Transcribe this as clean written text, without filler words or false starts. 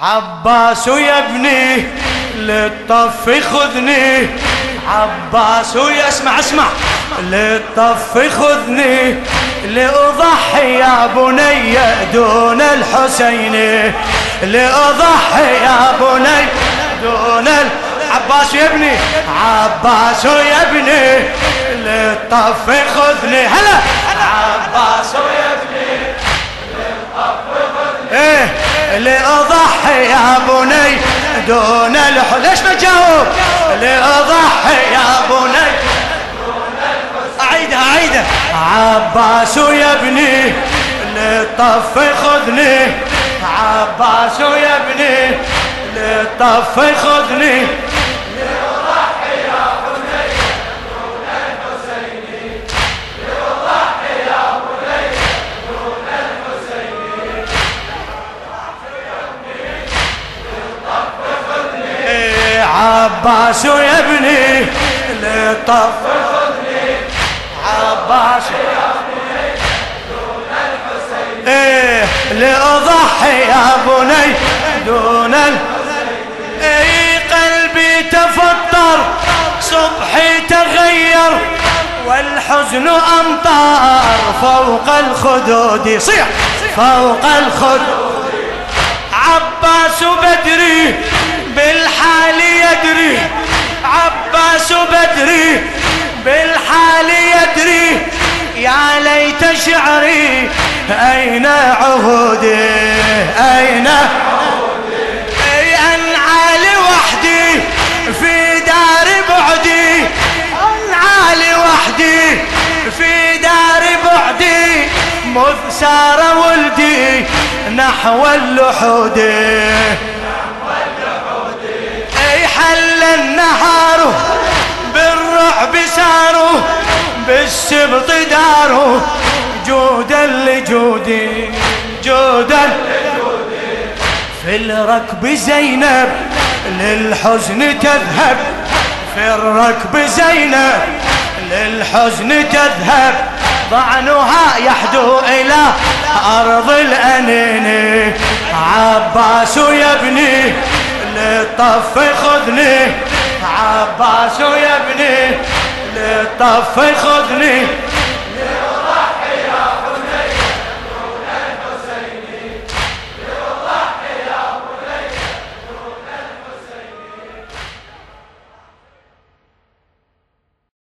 عباس يا ابني للطف خذني، عباس يا اسمع للطف خذني، لأضحي يا بني دون الحسين، لأضحي يا بني دون عباس يا ابني، عباس يا ابني للطف خذني، هلا عباس يا ابني للطف خذني، لأضحي يا بني دون ليش ما جاوب؟ لأضحي يا بني دون أعيدها عباس يا ابني للطف خذني، عباس يا ابني للطف خذني، لأضحي يا بني دون الحسين، لأضحي يا بني دون الحسين، عباس يا ابني للطف خذني، عباس يا ابني دون الحسين، لأضحي يا بني دون قلبي تفطر صبحي تغير، والحزن أمطار فوق الخدود، صيح فوق الخدود، عباس بدري بالحال يدري، عباس بدري بالحال يدري، يا ليت شعري أين عهودي، أين عهودي، أنعى لوحدي في دار بعدي، أنعى لوحدي في دار بعدي، مذ سار ولدي نحو اللحود، حل النهار بالرعب ساروا، بالسبط داروا، جودا لجودي جودا لجودي، في الركب زينب للحزن تذهب، في الركب زينب للحزن تذهب، ضعنها يحدو إلى أرض الأنين، عباس يا ابني للطف خذني، عباس يا ابني للطف خذني،